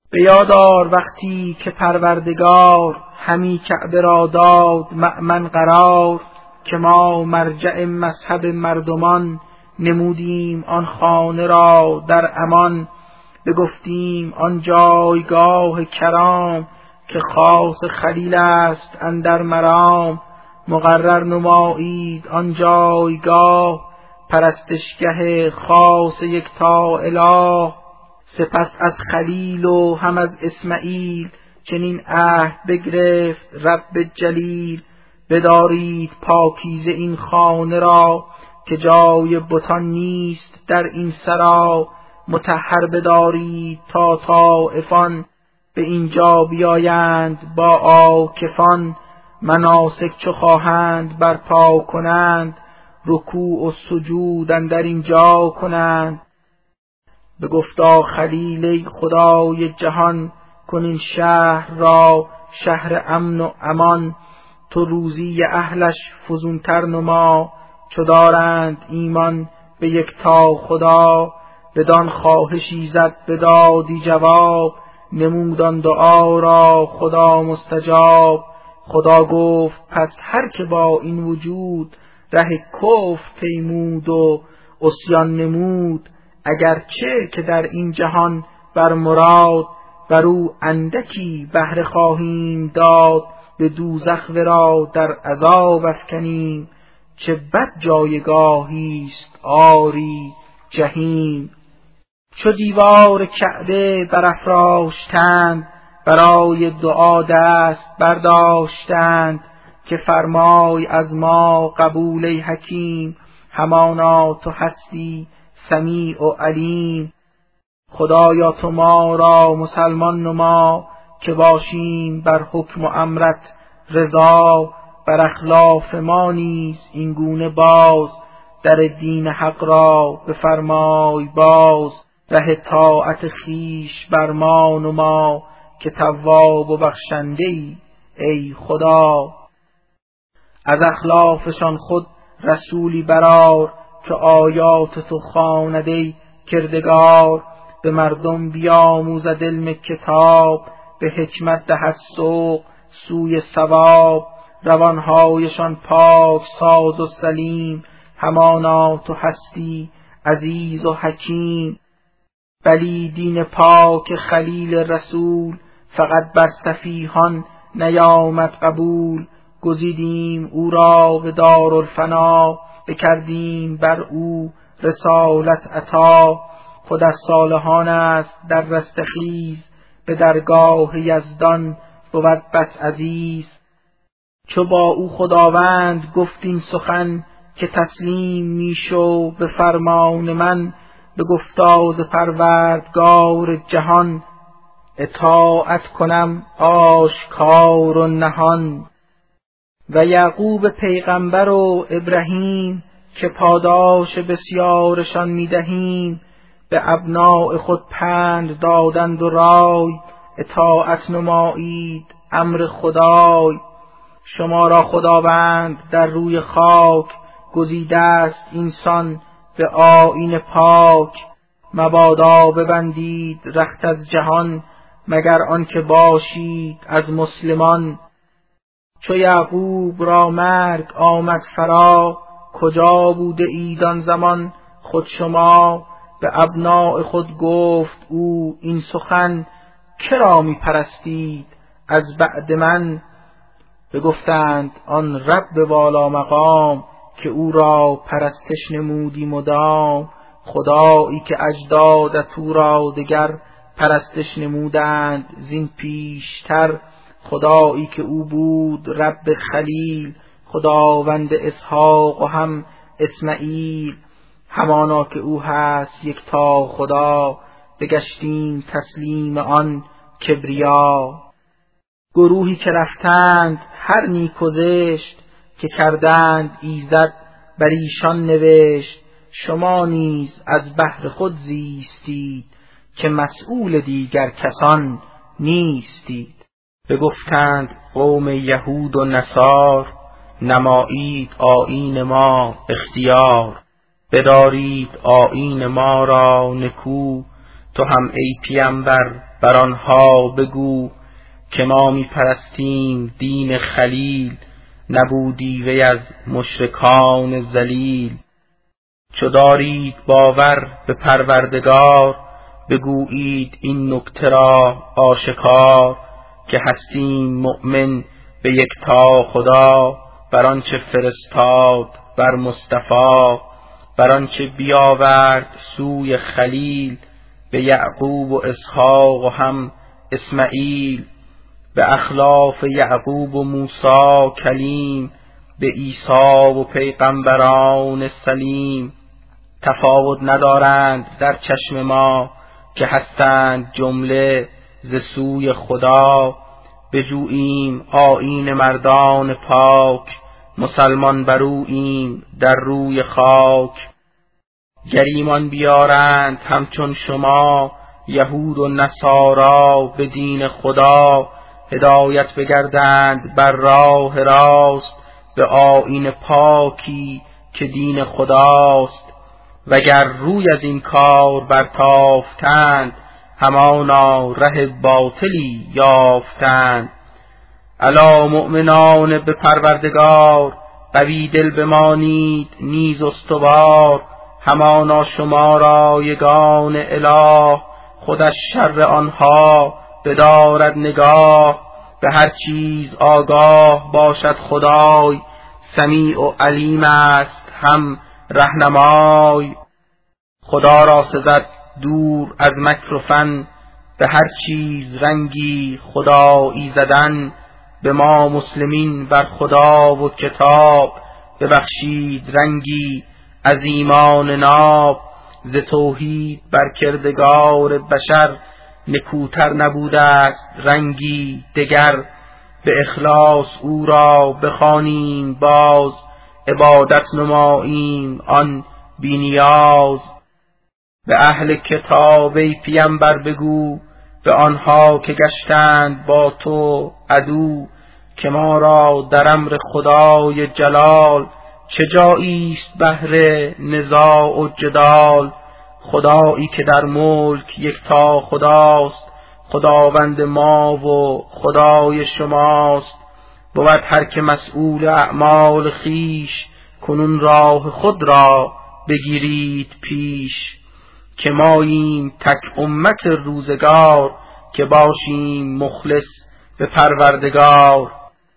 به یادار وقتی که پروردگار همی کعبه را داد مأمن قرار، که ما مرجع مذهب مردمان نمودیم آن خانه را در امان. بگفتیم آن جایگاه کرام که خاص خلیل است اندر مرام. مقرر نمایید آن جایگاه پرستشگه خاص یکتا اله. سپس از خلیل و هم از اسماعیل چنین عهد بگرفت رب جلیل. بدارید پاکیزه این خانه را که جای بتان نیست در این سرا. مطهر بدارید تا طایفان به اینجا بیایند با عاکفان. مناسک چو خواهند برپا کنند رکوع و سجود اندر اینجا کنند. بگفتا خلیل ای خدای جهان کن این شهر را شهر امن و امان. تو روزی اهلش فزونتر نما چو دارند ایمان به یکتا خدا. بدان خواهش ایزد بدادی جواب نمود آن دعا را خدا مستجاب. خدا گفت پس هر که با این وجود ره کفر پیمود و عصیان نمود. اگرچه که در این جهان بر مراد بر او اندکی بهره خواهیم داد. به دوزخ ورا در عذاب افکنیم چه بد جایگاهیست آری جحیم. چو دیوار کعبه برافراشتند برای دعا دست برداشتند. که فرمای از ما قبول ای حکیم همانا تو هستی سمیع و علیم. خدایا تو ما را مسلمان نما که باشیم بر حکم و امرت رضا. بر اخلاف ما نیز این گونه باز در دین حق را بفرمای باز. ره طاعت خویش بر ما نما که تواب و بخشنده ای خدا. از اخلافشان خود رسولی برار که آیات تو خواند ای کردگار. به مردم بیاموزد علم کتاب به حکمت دهد سوق سوی ثواب. روانهایشان پاک ساز و سلیم همانا تو هستی عزیز و حکیم. بلی دین پاک خلیل رسول فقط بر سفیهان نیامد قبول. گزیدیم او را به دارالفنا بکردیم بر او رسالت عطا. خود از صالحان است در رستخیز به درگاه یزدان بود بس عزیز. چو با او خداوند گفت این سخن که تسلیم میشو به فرمان من. به گفتاز پروردگار جهان اطاعت کنم آشکار و نهان. و یعقوب پیغمبر و ابراهیم که پاداش بسیارشان میدهیم. به ابناء خود پند دادند و رای اطاعت نمایید امر خدای. شما را خداوند در روی خاک گزیده است اینسان به آیین پاک. مبادا ببندید رخت از جهان مگر آنکه باشید از مسلمان. چو یعقوب را مرگ آمد فرا کجا بوده اید آن زمان خود شما. به ابناء خود گفت او این سخن کرا می پرستید از بعد من. بگفتند آن رب والا مقام که او را پرستش نمودی مدام. خدایی که اجدادت او را دگر پرستش نمودند زین پیشتر. خدایی که او بود رب خلیل خداوند اسحاق و هم اسماعیل. همانا که او هست یکتا خدا بگشتیم تسلیم آن کبریا. گروهی که رفتند هر نیک و زشت که کردند ایزد بر ایشان نوشت. شما نیز از بهر خود زیستید که مسئول دیگر کسان نیستید. بگفتند قوم یهود و نصار نمایید آیین ما اختیار. بدارید آیین ما را نکو تو هم ای پیامبر بر آنها بگو که ما می پرستیم دین خلیل، نبودی وی از مشرکان ذلیل. چو دارید باور به پروردگار، بگویید این نکته را آشکار، که هستیم مؤمن به یکتا خدا، بر آنچه فرستاد بر مصطفی، بر آنچه بیاورد سوی خلیل، به یعقوب و اسحاق و هم اسماعیل، به اخلاف یعقوب و موسی کلیم، به عیسی و پیغمبران سلیم. تفاوت ندارند در چشم ما، که هستند جمله ز سوی خدا. بجوییم آیین مردان پاک، مسلمان بروییم در روی خاک. گر ایمان بیارند همچون شما، یهود و نصارا به دین خدا، هدایت بگردند بر راه راست، به آیین پاکی که دین خداست. وگر روی از این کار برتافتند، همانا ره باطلی یافتند. الا مؤمنان به پروردگار، قوی دل بمانید نیز استوار. همانا شما را یگان اله، خودش شر آنها بدارد نگاه. به هر چیز آگاه باشد خدای، سمیع و علیم است هم رهنمای. خدا را سزد دور از مکر و فن، به هر چیز رنگی خدایی زدن. به ما مسلمین بر خدا و کتاب، ببخشید رنگی از ایمان ناب. ز توحید بر کردگار بشر، نکوتر نبوده است رنگی دگر. به اخلاص او را بخوانیم باز، عبادت نماییم آن بی نیاز. به اهل کتاب ای پیامبر بگو، به آنها که گشتند با تو عدو، که ما را در امر خدای جلال، چه جاییست بهر نزاع و جدال. خدایی که در ملک یکتا خداست، خداوند ما و خدای شماست. بود هر که مسئول اعمال خیش، کنون راه خود را بگیرید پیش. که ماییم تک امت روزگار، که باشیم مخلص به پروردگار.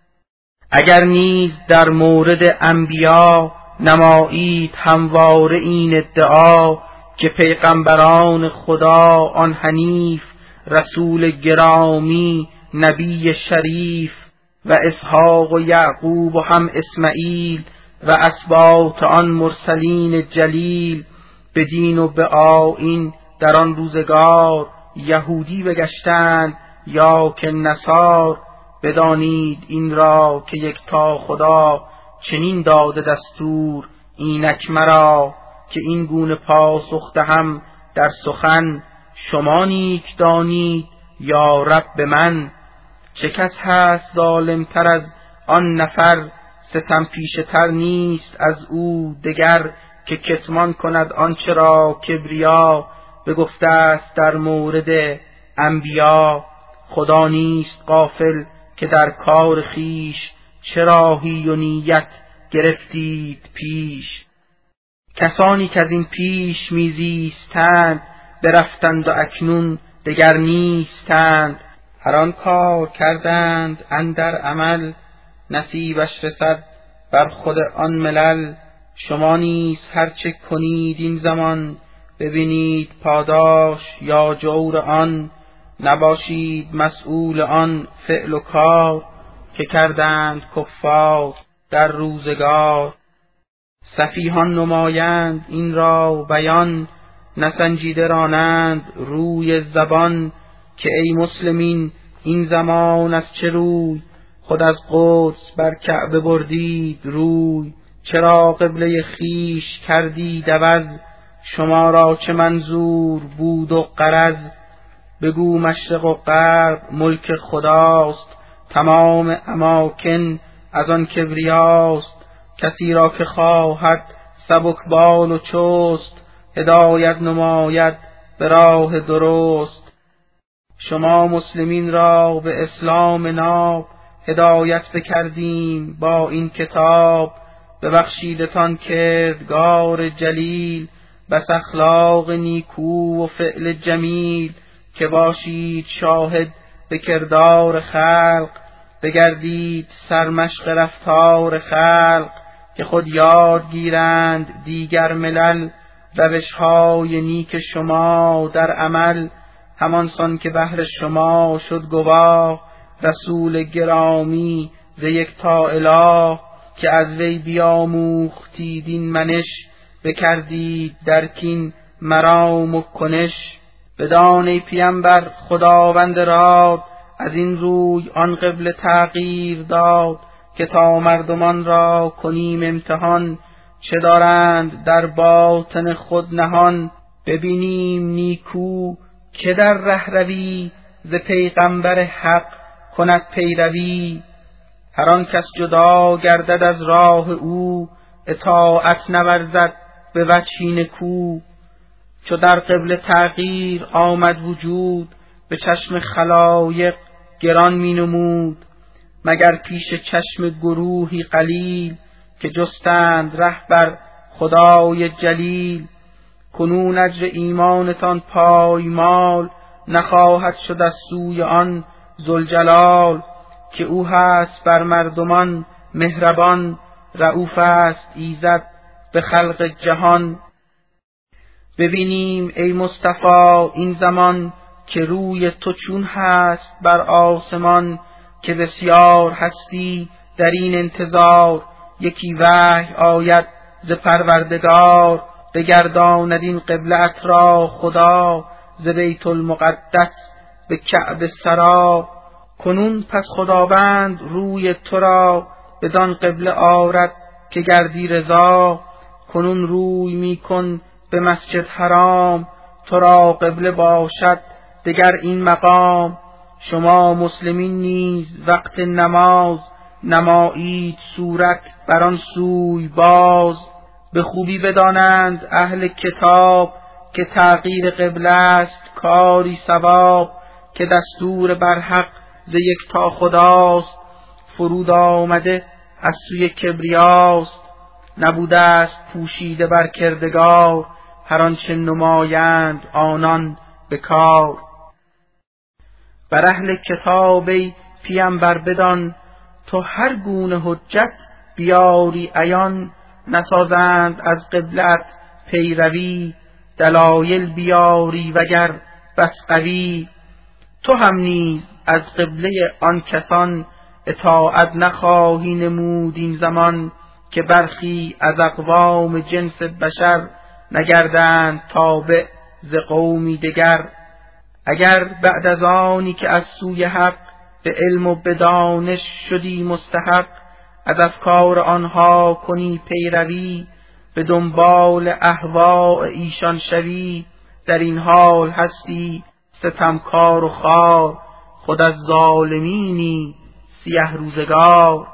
اگر نیز در مورد انبیا، نمایید همواره این ادعا، که پیغمبران خدا آن حنیف، رسول گرامی نبی شریف، و اسحاق و یعقوب و هم اسماعیل، و اسباط آن مرسلین جلیل. به دین و به آیین در آن روزگار، یهودی بگشتند یا که نصار. بدانید این را که یکتا خدا، چنین داده دستور اینک مرا. که این گونه پاسخ دهم در سخن، شما نیک دانید یا رب من. چه کس هست ظالم تر از آن نفر، ستم پیشه تر نیست از او دگر. که کتمان کند آنچه را کبریا، بگفته است در مورد انبیا. خدا نیست غافل که در کار خیش، چه راهی و نیت گرفتید پیش. کسانی که از این پیش میزیستند، برفتند و اکنون دگر نیستند. هر آن کار کردند اندر عمل، نصیبش رسد بر خود آن ملل. شما نیز هرچه کنید این زمان، ببینید پاداش یا جور آن. نباشید مسئول آن فعل و کار، که کردند کفار در روزگار. سفیهان نمایند این را بیان، نسنجیده رانند روی زبان. که ای مسلمین این زمان از چه روی، خود از قدس بر کعبه بردید روی. چرا قبله خیش کردید عوض، شما را چه منظور بود و غرض. بگو مشرق و غرب ملک خداست، تمام اماکن از آن کبریاست. کسی را که خواهد سبکبال و چست، هدایت نماید به راه درست. شما مسلمین را به اسلام ناب هدایت بکردیم با این کتاب. ببخشیدتان کردگار جلیل، بس اخلاق نیکو و فعل جمیل. که باشید شاهد به کردار خلق، بگردید سرمشق رفتار خلق. که خود یاد گیرند دیگر ملل، روش‌های نیک شما در عمل. همانسان که بهر شما شد گواه، رسول گرامی ز یکتا اله. که از وی بیاموختید این منش، بکردید در کین مرام و کنش. بدان ای پیمبر خداوند راد، از این روی آن قبله تغییر داد. که تا مردمان را کنیم امتحان، چه دارند در باطن خود نهان. ببینیم نیکو که در ره روی، ز پیغمبر حق کند پیروی. هر آن کس جدا گردد از راه او، اطاعت نورزد به وجهی نکو. چو در قبله تغییر آمد وجود، به چشم خلایق گران می نمود. مگر پیش چشم گروهی قلیل، که جستند ره بر خدای جلیل. کنون اجر ایمانتان پایمال، نخواهد شد از سوی آن ذوالجلال. که او هست بر مردمان مهربان، رؤوف است ایزد به خلق جهان. ببینیم ای مصطفی این زمان، که روی تو چون هست بر آسمان. که بسیار هستی در این انتظار، یکی وحی آید ز پروردگار. بگرداند این قبلت را خدا، ز بیت المقدس به کعبه سرا. کنون پس خداوند روی تو را، بدان قبله آرد که گردی رضا. کنون روی می کن به مسجد حرام، تو را قبله باشد دگر این مقام. شما مسلمین نیز وقت نماز، نمایید صورت بر آن سوی باز. به خوبی بدانند اهل کتاب، که تغییر قبله است کاری ثواب. که دستور بر حق ز یکتا خداست، فرود آمده از سوی کبریاست. نبوده است پوشیده بر کردگار، هر آنچه نمایند آنان به کار. بر اهل کتاب ای پیمبر بدان، تو هر گونه حجت بیاری عیان. نسازند از قبلت پیروی، دلایل بیاری وگر بس قوی. تو هم نیز از قبله آن کسان، اطاعت نخواهی نمود این زمان. که برخی از اقوام جنس بشر، نگردند تابع ز قومی دگر. اگر بعد از آنی که از سوی حق، به علم و به دانش شدی مستحق. از افکار آنها کنی پیروی، به دنبال اهواء ایشان شوی. در این حال هستی ستمکار و خوار، خود از ظالمینی سیه روزگار.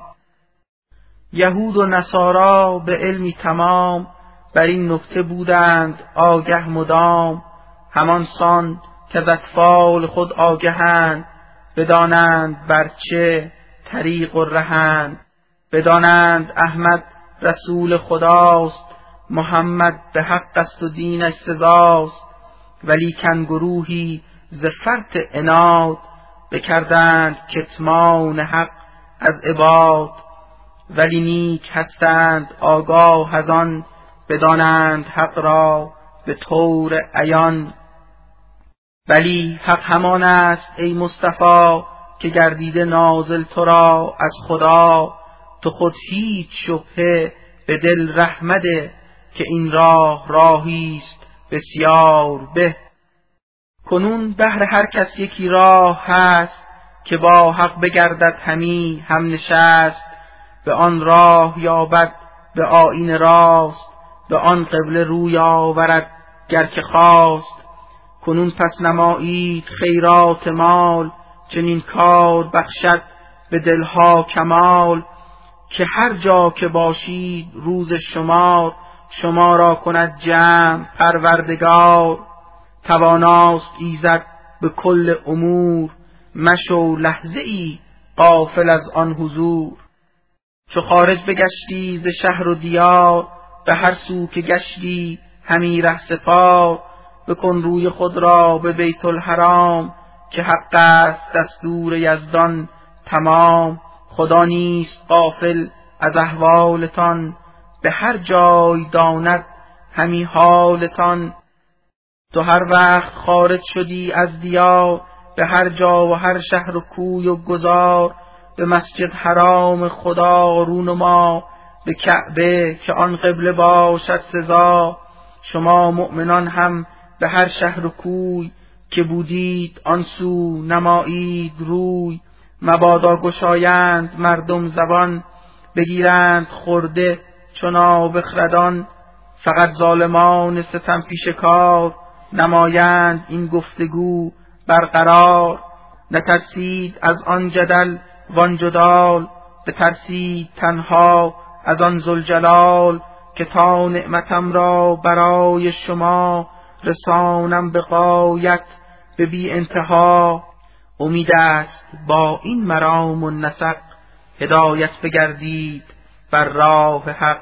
یهود و نصارا به علمی تمام، بر این نکته بودند آگه مدام. همان سان که از اطفال خود آگهند، بدانند بر چه طریق و رهند. بدانند احمد رسول خداست، محمد به حق است و دینش سزاست. ولیکن گروهی ز فرط عناد، بکردند کتمان حق از عباد. ولی نیک هستند آگاه از آن، بدانند حق را به طور عیان. ولی حق همان است ای مصطفی، که گردیده نازل تو را از خدا. تو خود هیچ شبهه به دل ره مده، که این راه راهیست بسیار به. کنون بهر هر کس یکی راه هست، که با حق بگردد همی هم نشست. به آن راه یابد به آیین راست، به آن قبله روی آورد گر که خواست. کنون پس نمایید خیرات مال، چنین کار بخشد به دلها کمال. که هر جا که باشید روز شمار، شما را کند جمع پروردگار. تواناست ایزد به کل امور، مشو لحظه ای غافل از آن حضور. چو خارج بگشتی ز شهر و دیار، به هر سو که گشتی همی ره سپار. بکن روی خود را به بیت الحرام، که حق است دستور یزدان تمام. خدا نیست غافل از احوالتان، به هر جای داند همی حالتان. تو هر وقت خارج شدی از دیار، به هر جا و هر شهر و کوی و گذار. به مسجد حرام خدا رو نما، به کعبه که آن قبله باشد سزا. شما مؤمنان هم به هر شهر و کوی، که بودید آن سو نمایید روی. مبادا گشایند مردم زبان، بگیرند خرده چون بخردان. فقط ظالمان ستم پیش کار، نمایند این گفتگو برقرار. نترسید از آن جدل وان جدال، بترسید تنها از آن ذوالجلال. که تا نعمتم را برای شما، رسانم به غایت به بی انتها. امید است با این مرام و نسق، هدایت بگردید بر راه حق.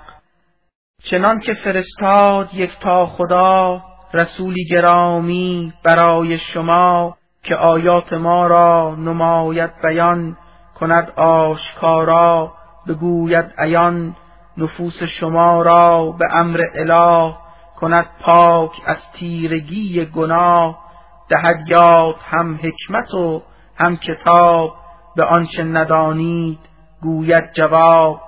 چنان که فرستاد یکتا خدا، رسولی گرامی برای شما. که آیات ما را نماید بیان، کند آشکارا بگوید عیان. نفوس شما را به امر اله، کند پاک از تیرگی گناه. دهد یاد هم حکمت و هم کتاب، به آنچه ندانید گوید جواب.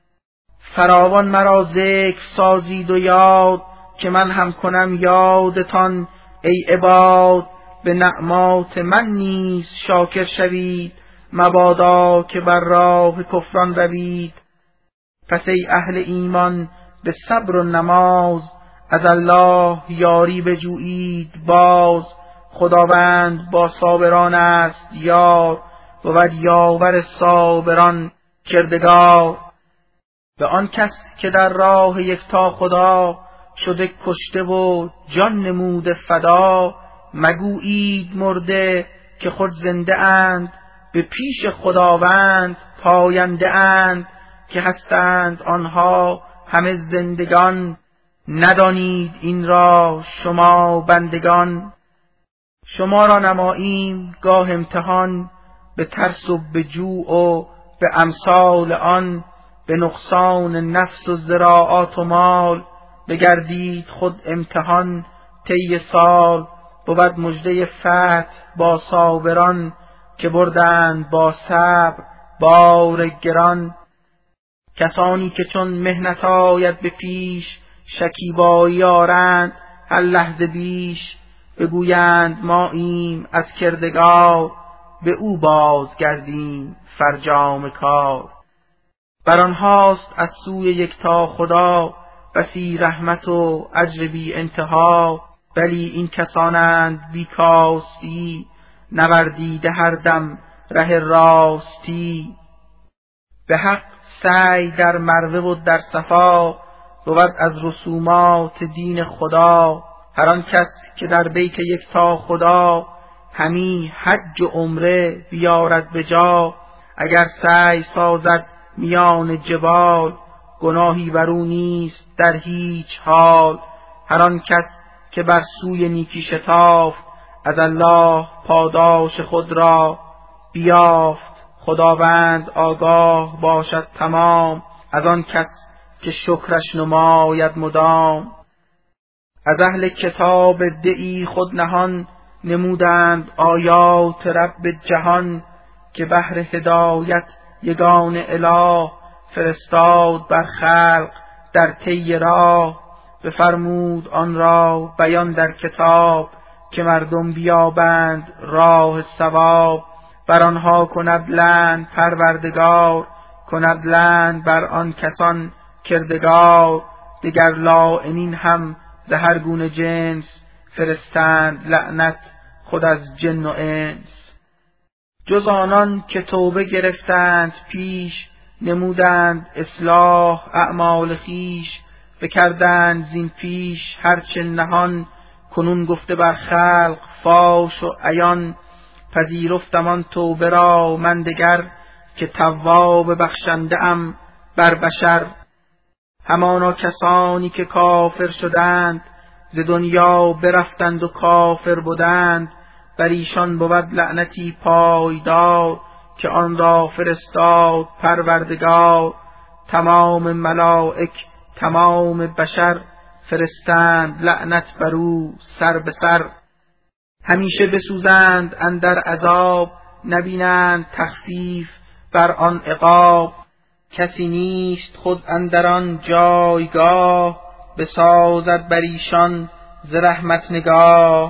فراوان مرا ذکر سازید و یاد، که من هم کنم یادتان ای عباد. به نعمات من نیز شاکر شوید، مبادا که بر راه کفران روید. پس ای اهل ایمان به صبر و نماز، از الله یاری بجویید باز. خداوند با صابران است یار، بود یاور صابران کردگار. به آن کس که در راه یکتا خدا، شده کشته و جان نموده فدا. مگویید مرده که خود زنده اند، به پیش خداوند پاینده اند. که هستند آنها همه زندگان، ندانید این را شما بندگان. شما را نماییم گاه امتحان، به ترس و به جوع و به امثال آن. به نقصان نفس و زراعات و مال، بگردید خود امتحان طی سال. بود مژده فتح با صابران، که بردند با صبر بار گران. کسانی که چون محنت آید به پیش، شکیبایی آرند هر لحظه بیش. بگویند ماییم از کردگار، به او بازگردیم فرجام کار. بر آنهاست از سوی یکتا خدا، بسی رحمت و اجر بی انتها. ولی این کسانند بی کاستی، نوردیده هر دم ره راستی. به حق سعی در مروه و در صفا، بود از رسومات دین خدا. هر آن کس که در بیت یکتا خدا، همی حج و عمره بیارد به جا. اگر سعی سازد میان جبال، گناهی بر او نیست در هیچ حال. هر آن کس که بر سوی نیکی شتافت، از الله پاداش خود را بیافت. خداوند آگاه باشد تمام، از آن کس که شکرش نماید مدام. از اهل کتاب دعی خود نهان، نمودند آیات رب جهان. که بهر هدایت یگان اله، فرستاد بر خلق در طی راه. بفرمود آن را بیان در کتاب، که مردم بیابند راه صواب. بر آنها کند لعن پروردگار، کند لعن بر آن کسان کردگار. دگر لاعنین هم ز هر گونه جنس، فرستند لعنت خود از جن و انس. جز آنان که توبه گرفتند پیش، نمودند اصلاح اعمال خویش. بکردند زین پیش هرچه نهان، کنون گفته بر خلق فاش و عیان، پذیرفتم آن توبه را من دگر، که تواب بخشنده ام بر بشر. همانا کسانی که کافر شدند، ز دنیا برفتند و کافر بودند، بر ایشان بود لعنتی پایدار، که آن را فرستاد پروردگار. تمام ملائک تمام بشر، فرستند لعنت بر او سر به سر. همیشه بسوزند اندر عذاب، نبینند تخفیف بر آن عقاب. کسی نیست خود اندر آن جایگاه، بسازد بر ایشان ز رحمت نگاه.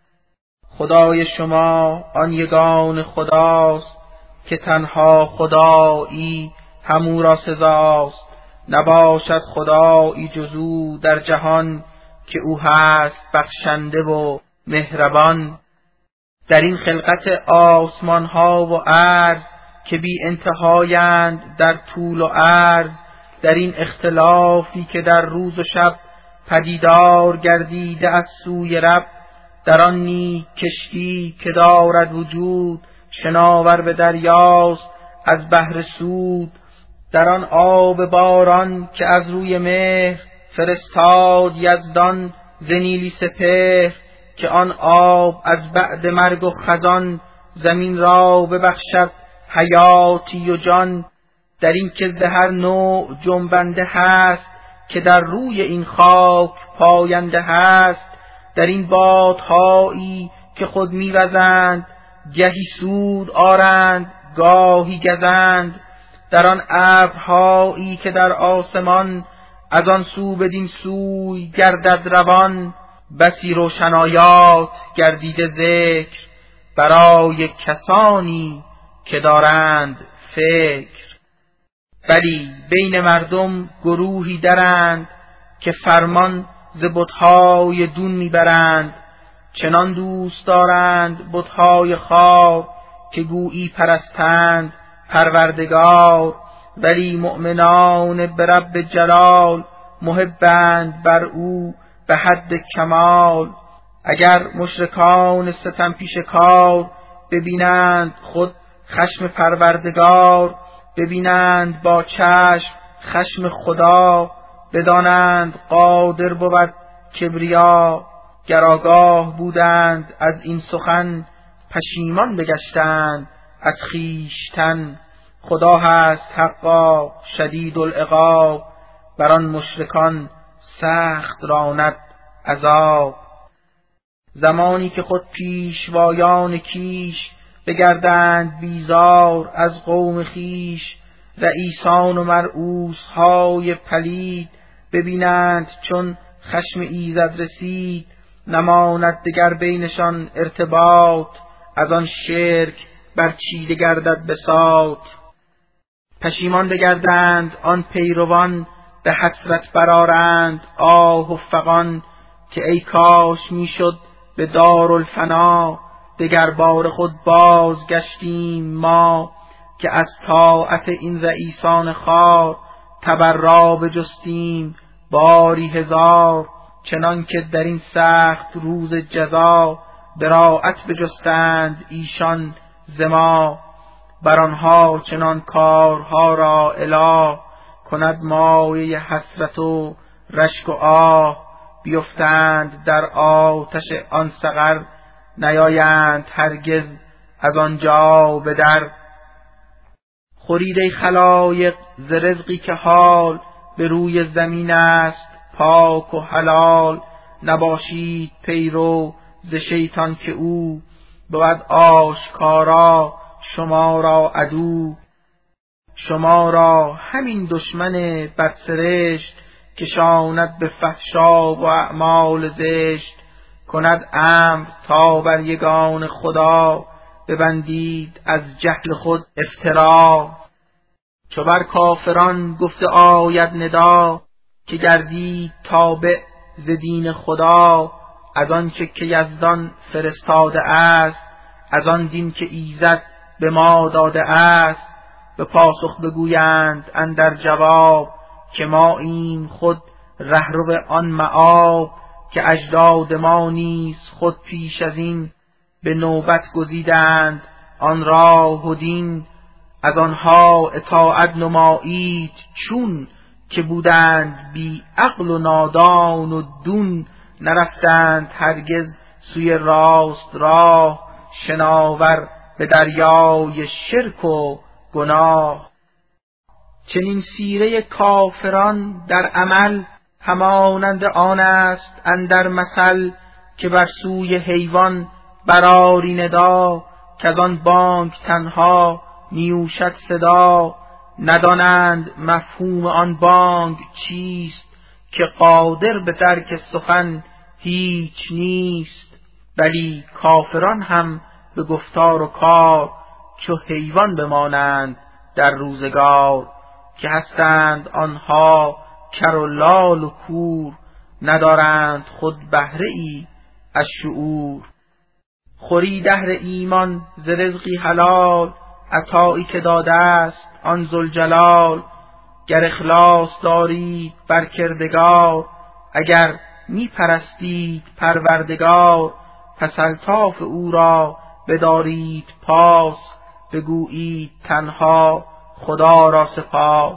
خدای شما آن یگان خداست، که تنها خدایی همو را سزاست. نباشد خدایی جز او در جهان، که او هست بخشنده و مهربان. در این خلقت آسمان ها و ارض، که بی انتهایند در طول و عرض، در این اختلافی که در روز و شب، پدیدار گردیده از سوی رب. در آن نیک کشتی که دارد وجود، شناور به دریاست از بحر سود. در آن آب باران که از روی مهر، فرستاد یزدان ز نیلی سپهر. که آن آب از بعد مرگ و خزان، زمین را ببخشد حیاتی و جان. در این که ز هر نوع جنبنده هست، که در روی این خاک پاینده هست. در این بادهایی که خود میوزند، گهی سود آرند گاهی گزند. در آن ابرهایی که در آسمان، از آن سو بدین سوی گردد روان. بسی روشنایات گردیده ذکر، برای کسانی که دارند فکر. بلی بین مردم گروهی درند، که فرمان ز بت‌های دون میبرند. چنان دوست دارند بت‌های خوار، که گویی پرستند پروردگار. ولی مؤمنان به رب جلال، محبند بر او به حد کمال. اگر مشرکان ستم پیش کار، ببینند خود خشم پروردگار. ببینند با چشم خشم خدا، بدانند قادر بود کبریا. گر آگاه بودند از این سخن، پشیمان بگشتند از خویشتن. خدا هست حقا شدید العقاب، بر آن مشرکان سخت راند عذاب. زمانی که خود پیشوایان کیش، بگردند بیزار از قوم خیش. رئیسان و مرعوس های پلید، ببینند چون خشم ایزد رسید. نماند دگر بینشان ارتباط، از آن شرک برچیده گردد بساط. پشیمان بگردند آن پیروان، به حسرت برآرند آه و فغان. که ای کاش میشد به دارالفنا، دگر بار خود باز گشتیم ما. که از طاعت این رئیسان خوار، تبرا بجستیم باری هزار. چنان که در این سخت روز جزا، براءت بجستند ایشان ز ما. بر آنها چنان کارها را اله، کند مایه حسرت و رشک و آه. بیفتند در آتش آن سقر، نیایند هرگز از آنجا به در. خورید ای خلایق ز رزقی که حال، به روی زمین است پاک و حلال. نباشید پیرو ز شیطان، که او بود آشکارا شما را عدو. شما را همین دشمن بدسرشت، کشاند به فحشا و اعمال زشت. کند امر تا بر یگان خدا، ببندید از جهل خود افترا. چو بر کافران گفته آید ندا، که گردید تابع ز دین خدا. از آنچه که یزدان فرستاده است، از آن دین که ایزد به ما داده است. به پاسخ بگویند اندر جواب، که ما این خود رهرو آن مآب. که اجداد ما نیز خود پیش از این به نوبت گزیدند آن راه و دین. از آنها اطاعت نمایید چون که بودند بی عقل و نادان و دون. نرفتند هرگز سوی راست راه شناور به دریای شرک و گناه. چنین سیره کافران در عمل همانند آن است اندر مثل که بر سوی حیوان برآری ندا کز آن بانگ تنها نیوشد صدا. ندانند مفهوم آن بانگ چیست که قادر به ترک سخن هیچ نیست. ولی کافران هم به گفتار و کار چو حیوان بمانند در روزگار که هستند آنها کر و لال و کور ندارند خود بهره ای از شعور. خوری دهر ایمان ز رزقی حلال عطایی که داده است آن ذوالجلال. گر اخلاص دارید بر کردگار اگر می پرستید پروردگار پس الطاف او را بدارید پاس بگویید تنها خدا را سپاس.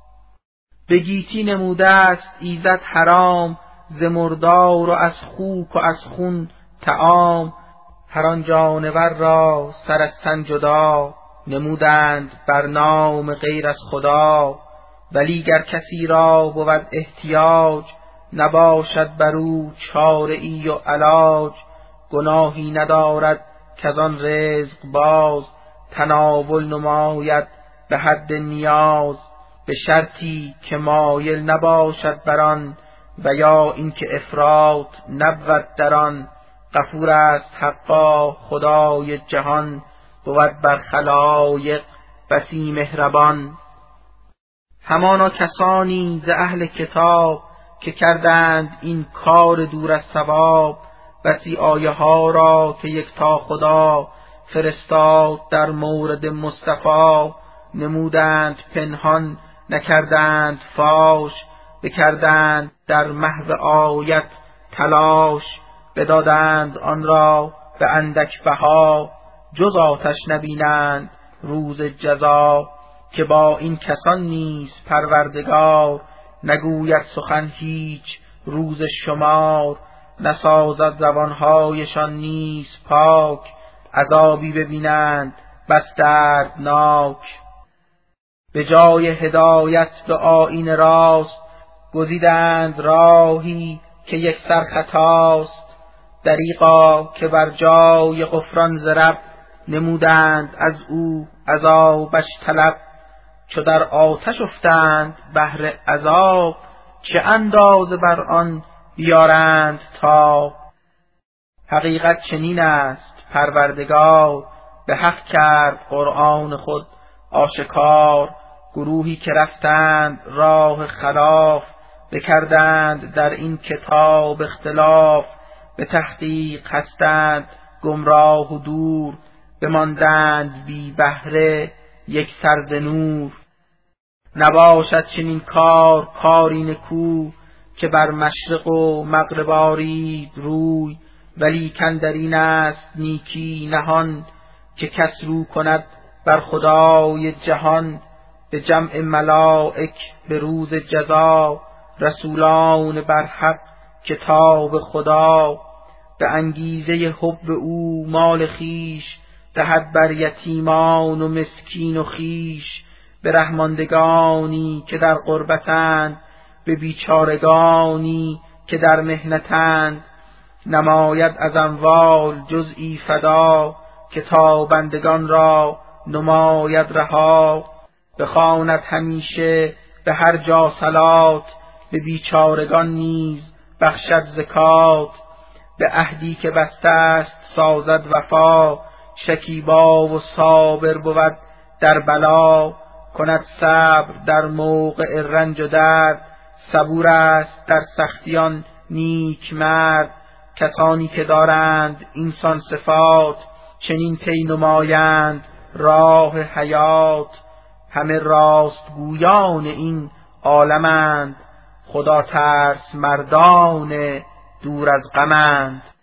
به گیتی نموده است ایزد حرام ز مردار و از خوک و از خون طعام. هر آن جانور را سر از تن جدا نمودند بر نام غیر از خدا. ولی گر کسی را بود احتیاج نباشد بر او چاره ای و علاج. گناهی ندارد کز آن رزق باز تناول نماید به حد نیاز. به شرطی که مایل نباشد بر آن و یا اینکه افراط نبود در آن. غفور است حقا خدای جهان بود بر خلایق بسی مهربان. همانا کسانی ز اهل کتاب که کردند این کار دور از ثواب. بسی آیه ها را که یکتا خدا فرستاد در مورد مصطفی. نمودند پنهان نکردند فاش بکردند در محو آیت تلاش. بدادند آن را به اندک بها جز آتش نبینند روز جزا. که با این کسان نیز پروردگار نگوید سخن هیچ روز شمار. نسازد زبانهایشان نیز پاک عذابی ببینند بس دردناک. به جای هدایت به آیین راست گزیدند راهی که یک سر خطاست. دریغا که بر جای غفران ز رب نمودند از او عذابش طلب. چو در آتش افتند بهر عذاب چه اندازه بر آن بیارند تا. حقیقت چنین است پروردگار به حق کرد قرآن خود آشکار. گروهی که رفتند راه خلاف بکردند در این کتاب اختلاف. به تحقیق هستند گمراه و دور بماندند بی بهره یک سر ز نور. نباشد چنین کار کاری نکو که بر مشرق و مغرب آرید روی. ولی کاندر این است نیکی نهان که کس رو کند بر خدای جهان. به جمع ملائک به روز جزا رسولان بر حق کتاب خدا. به انگیزه حب او مال خویش دهد بر یتیمان و مسکین و خویش. به رحماندگانی که در غربتند به بیچارگانی که در محنتند. نماید از اموال جزئی فدا که تابندگان را نماید رها. بخواند همیشه به هر جا صلات به بیچارگان نیز بخشد زکات. به عهدی که بسته است سازد وفا شکیبا و صابر بود در بلا. کند صبر در موقع رنج و درد صبور است در سختیان نیک مرد. کسانی که دارند اینسان صفات چنین طی نمایند راه حیات. همه راست گویان این عالمند خدا ترس مردان دور از غمند.